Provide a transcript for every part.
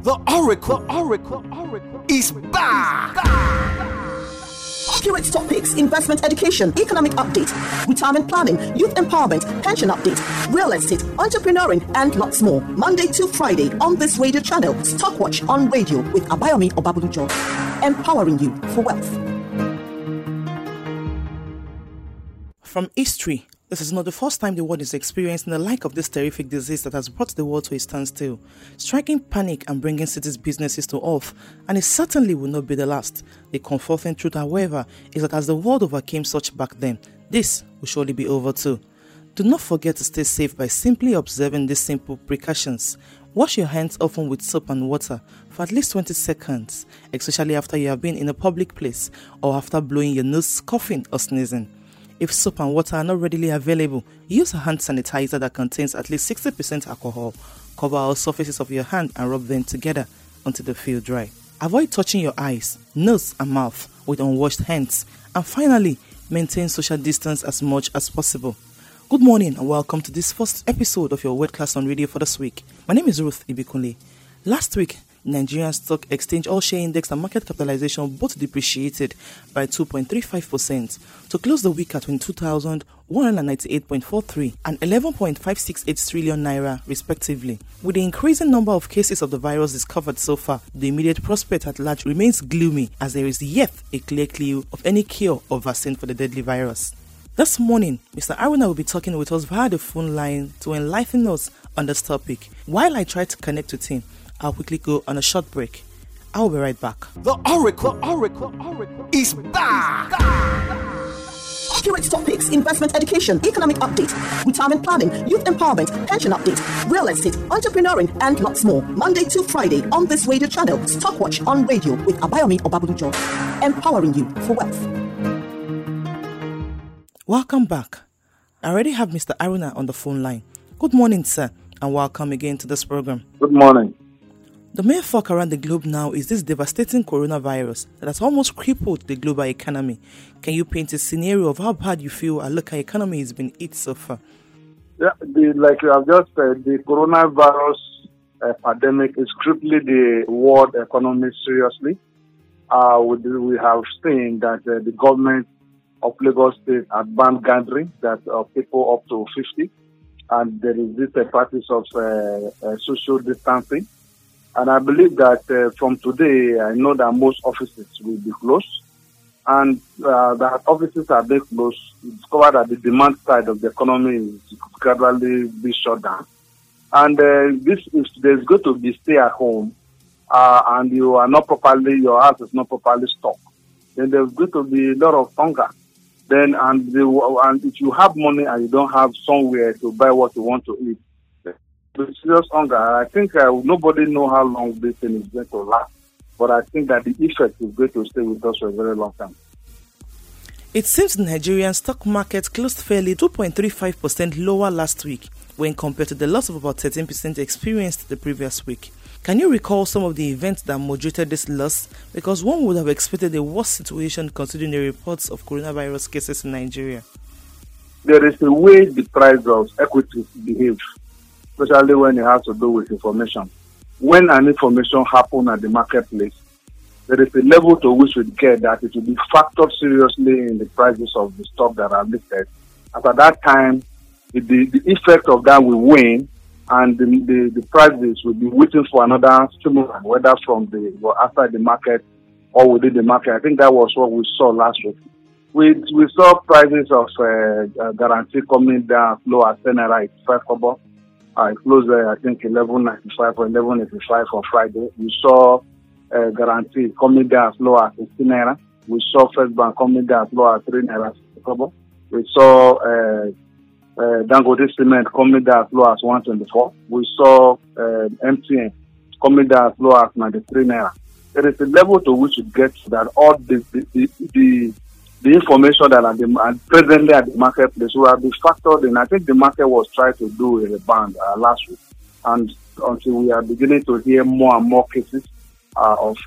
The Oracle is back. Accurate topics, investment education, economic update, retirement planning, youth empowerment, pension update, real estate, entrepreneuring, and lots more. Monday to Friday on this radio channel, Stockwatch on radio with Abayomi Obabudujo, empowering you for wealth. From history, this is not the first time the world is experiencing the like of this terrific disease that has brought the world to a standstill, striking panic and bringing cities' businesses to off, and it certainly will not be the last. The comforting truth, however, is that as the world overcame such back then, this will surely be over too. Do not forget to stay safe by simply observing these simple precautions. Wash your hands often with soap and water for at least 20 seconds, especially after you have been in a public place or after blowing your nose, coughing or sneezing. If soap and water are not readily available, use a hand sanitizer that contains at least 60% alcohol. Cover all surfaces of your hand and rub them together until they feel dry. Avoid touching your eyes, nose and mouth with unwashed hands. And finally, maintain social distance as much as possible. Good morning and welcome to this first episode of your Word Class on Radio for this week. My name is Ruth Ibikunle. Last week, Nigerian Stock Exchange All-Share Index and market capitalization both depreciated by 2.35% to close the week at 22,198.43 and 11.568 trillion naira respectively. With the increasing number of cases of the virus discovered so far, the immediate prospect at large remains gloomy as there is yet a clear clue of any cure or vaccine for the deadly virus. This morning, Mr. Aruna will be talking with us via the phone line to enlighten us on this topic. While I try to connect with him, I'll quickly go on a short break. I'll be right back. The Oracle is back. Accurate topics, investment education, economic update, retirement planning, youth empowerment, pension update, real estate, entrepreneuring, and lots more. Monday to Friday on this radio channel, Stockwatch on radio with Abayomi Obabudujo, empowering you for wealth. Welcome back. I already have Mr. Aruna on the phone line. Good morning, sir, and welcome again to this program. Good morning. The main talk around the globe now is this devastating coronavirus that has almost crippled the global economy. Can you paint a scenario of how bad you feel our local economy has been hit so far? Yeah, like you have just said, the coronavirus pandemic is crippling the world economy seriously. We have seen that the government of Lagos State has banned gathering that people up to 50, and there is this practice of social distancing. And I believe that from today, I know that most offices will be closed, and that offices are being closed. It's discovered that the demand side of the economy is gradually be shut down. And if there's going to be stay at home, and you are not properly, your house is not properly stocked, then there's going to be a lot of hunger. Then, and if you have money and you don't have somewhere to buy what you want to eat, the serious hunger. I think nobody know how long this thing is going to last, but I think that the effect is going to stay with us for a very long time. It seems the Nigerian stock market closed fairly 2.35% lower last week when compared to the loss of about 13% experienced the previous week. Can you recall some of the events that moderated this loss? Because one would have expected a worse situation considering the reports of coronavirus cases in Nigeria. There is a way the price of equities behave, especially when it has to do with information. When an information happens at the marketplace, there is a level to which we get that it will be factored seriously in the prices of the stock that are listed. At that time, the effect of that will wane, and the prices will be waiting for another stimulus, whether from outside the market or within the market. I think that was what we saw last week. We saw prices of guarantee coming down low at 10 naira 85 kobo. It closed I think 11.95 or 11.85 on Friday. We saw guarantee coming down as low as 16 naira. We saw First Bank coming down as low as 3 naira. We saw Dangote Cement coming down as low as 124. We saw MTN coming down as low as 93 naira. There is a level to which it gets that all the information that are presently at the marketplace will be factored in. I think the market was trying to do a rebound last week, and until we are beginning to hear more and more cases of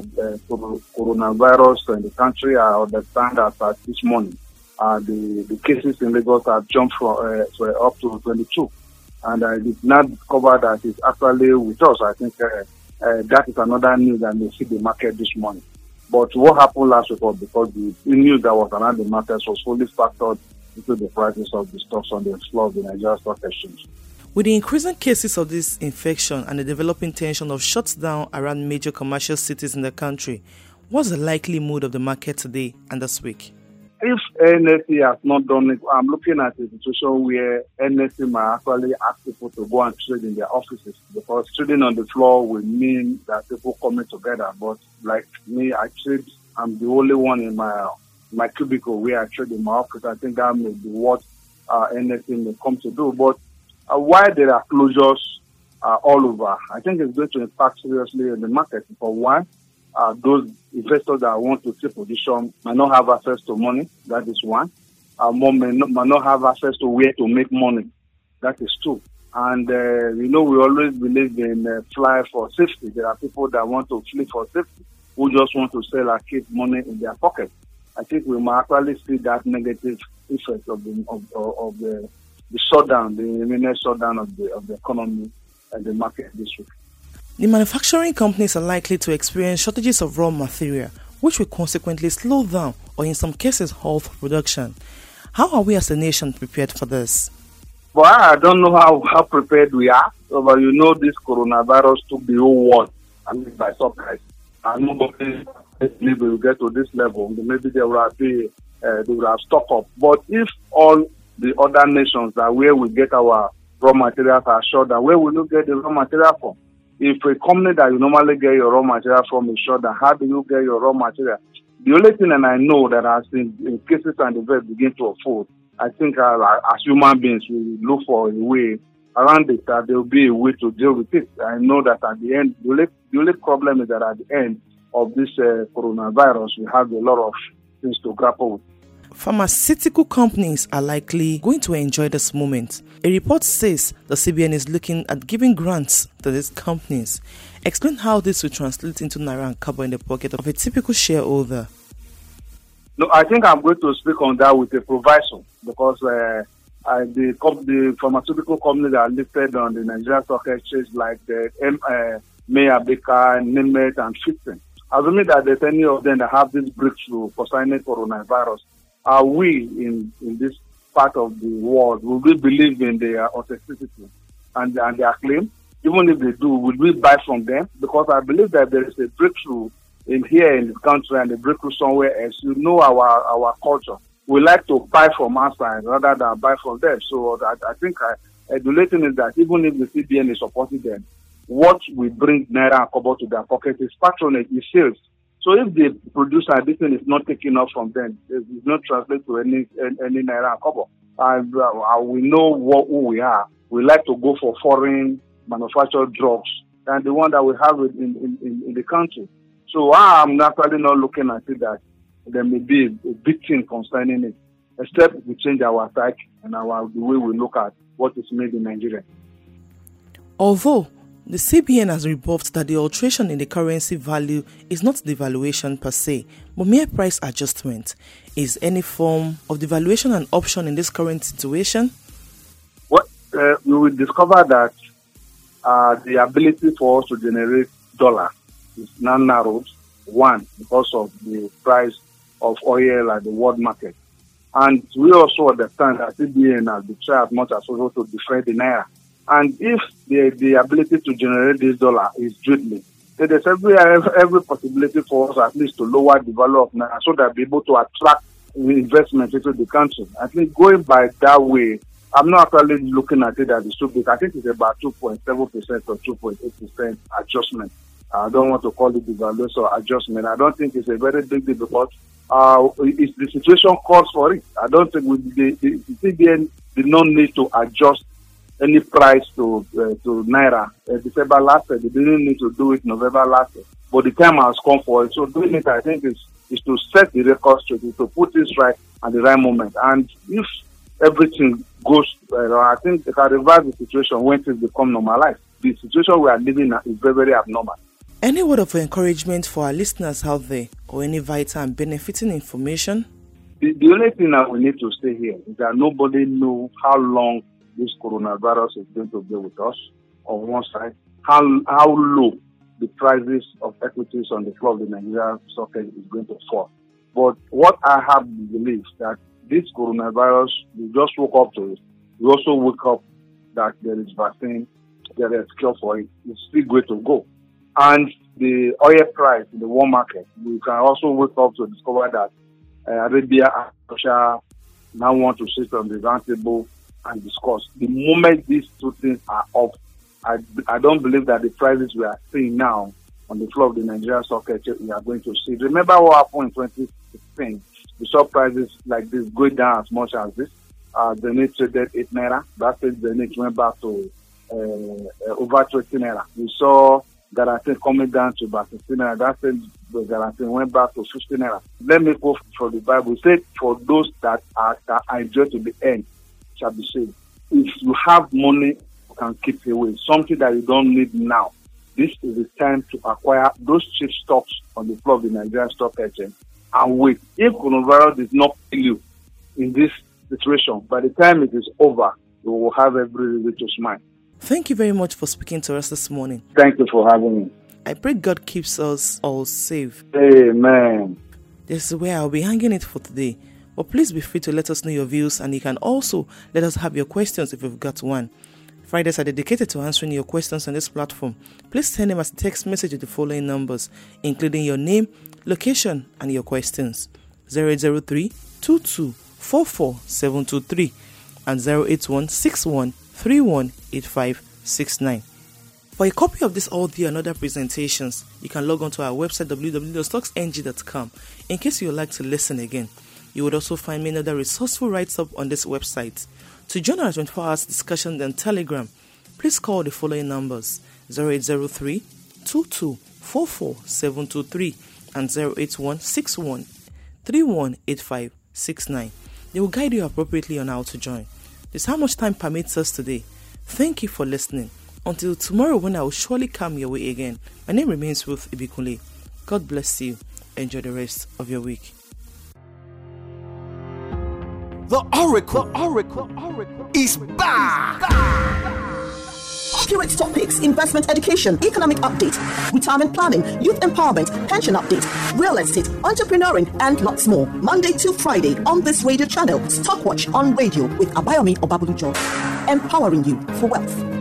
coronavirus in the country, I understand that this morning the cases in Lagos have jumped from up to 22, and it's now discovered that it's actually with us. I think that is another news that may hit the market this morning. But what happened last week was because the news that was around the markets was fully factored into the prices of the stocks on the floor of the Nigerian Stock Exchange. With the increasing cases of this infection and the developing tension of shutdown around major commercial cities in the country, what's the likely mood of the market today and this week? If NSE has not done it, I'm looking at a situation where NSE might actually ask people to go and trade in their offices, because trading on the floor will mean that people coming together. But like me, I'm the only one in my cubicle where I trade in my office. I think that may be what NSE may come to do. But while there are closures all over, I think it's going to impact seriously in the market. For one, those investors that want to take position might not have access to money. That is one. More might not have access to where to make money. That is two. And, we always believe in fly for safety. There are people that want to flee for safety, who just want to sell and keep money in their pocket. I think we might actually see that negative effect of the shutdown, the imminent shutdown of the economy and the market this week. The manufacturing companies are likely to experience shortages of raw material, which will consequently slow down or in some cases halt production. How are we as a nation prepared for this? Well, I don't know how prepared we are. But this coronavirus took the whole world by surprise. And nobody will get to this level. Maybe they will have stock up. But if all the other nations that where we get our raw materials are short, then where will you get the raw material from? If a company that you normally get your raw material from is short, then how do you get your raw material? The only thing that I know that has been in cases and events begin to unfold, I think as human beings, we look for a way around it, that there will be a way to deal with it. I know that at the end, the only problem is that at the end of this coronavirus, we have a lot of things to grapple with. Pharmaceutical companies are likely going to enjoy this moment. A report says the CBN is looking at giving grants to these companies. Explain how this will translate into naira and kobo in the pocket of a typical shareholder. No, I think I'm going to speak on that with a proviso, because the pharmaceutical companies that are listed on the Nigerian Stock Exchange, like the Mayor Baker, Nimet, and Fitton, assuming that there's any of them that have this breakthrough concerning coronavirus, are we in this part of the world, will we believe in their authenticity and their claim? Even if they do, will we buy from them? Because I believe that there is a breakthrough here in this country and a breakthrough somewhere else. Our culture. We like to buy from outside rather than buy from them. So I think the only thing is that even if the CBN is supporting them, what we bring naira and kobo to their pocket is patronage, is sales. So if the producer this thing is not taking off from them, it will not translate to any naira and kobo. And we know who we are. We like to go for foreign manufactured drugs than the one that we have in the country. So I'm actually not looking at it that there may be a big thing concerning it, except we change our psyche and the way we look at what is made in Nigeria. Although the CBN has rebuffed that the alteration in the currency value is not devaluation per se, but mere price adjustment. Is any form of devaluation an option in this current situation? Well, we will discover that the ability for us to generate dollar is now narrowed. One, because of the price of oil at the world market. And we also understand that CBN has been trying as much as possible to defend the naira. And if the ability to generate this dollar is dwindling, then there's every possibility for us at least to lower the value of naira so that we're able to attract investment into the country. I think going by that way, I'm not actually looking at it as it's too big. I think it's about 2.7% or 2.8% adjustment. I don't want to call it devaluation or adjustment. I don't think it's a very big deal because it's the situation calls for it. I don't think the CBN did not need to adjust any price to naira December last year. They didn't need to do it November last year. But the time has come for it. So doing it, I think, is to set the record straight, to put this right at the right moment. And if everything goes, I think it can reverse the situation when things become normalized. The situation we are living in is very, very abnormal. Any word of encouragement for our listeners out there, or any vital and benefiting information? The only thing that we need to say here is that nobody knows how long this coronavirus is going to be with us on one side, how low the prices of equities on the floor of the Nigerian stock exchange is going to fall. But what I have believed that this coronavirus, we just woke up to it. We also woke up that there is vaccine, there is cure for it. It's still going to go. And the oil price in the world market, we can also wake up to discover that Arabia and Russia now want to sit on the round table and discuss. The moment these two things are up, I don't believe that the prices we are seeing now on the floor of the Nigerian stock exchange we are going to see. Remember what happened in 2016? We saw prices like this going down as much as this. The Zenith traded 8 naira. That said, the Zenith went back to over 20 naira. We saw Guaranty coming down to about 15 naira. That said, the Guaranty went back to 15 naira. Let me quote from the Bible. It said, for those that are enjoy to the end shall be saved. If you have money, you can keep away. Something that you don't need now. This is the time to acquire those cheap stocks on the floor of the Nigerian stock exchange and wait. If coronavirus did not kill you in this situation, by the time it is over, you will have every reason to smile. Thank you very much for speaking to us this morning. Thank you for having me. I pray God keeps us all safe. Amen. This is where I'll be hanging it for today. But please be free to let us know your views, and you can also let us have your questions if you've got one. Fridays are dedicated to answering your questions on this platform. Please send them as a text message with the following numbers, including your name, location, and your questions. 0803-2244-723 and 08161318569. For a copy of this audio and other presentations, you can log on to our website www.stocksng.com in case you would like to listen again. You would also find many other resourceful writes-up on this website. To join our 24 hours discussion on Telegram, please call the following numbers 0803-2244-723 and 08161318569. They will guide you appropriately on how to join. This is how much time permits us today. Thank you for listening. Until tomorrow, when I will surely come your way again. My name remains Ruth Ibikunle. God bless you. Enjoy the rest of your week. The Oracle is back. Accurate topics, investment education, economic update, retirement planning, youth empowerment, pension update, real estate, entrepreneuring, and lots more. Monday to Friday on this radio channel. Stockwatch on radio with Abayomi Obabudujo. Empowering you for wealth.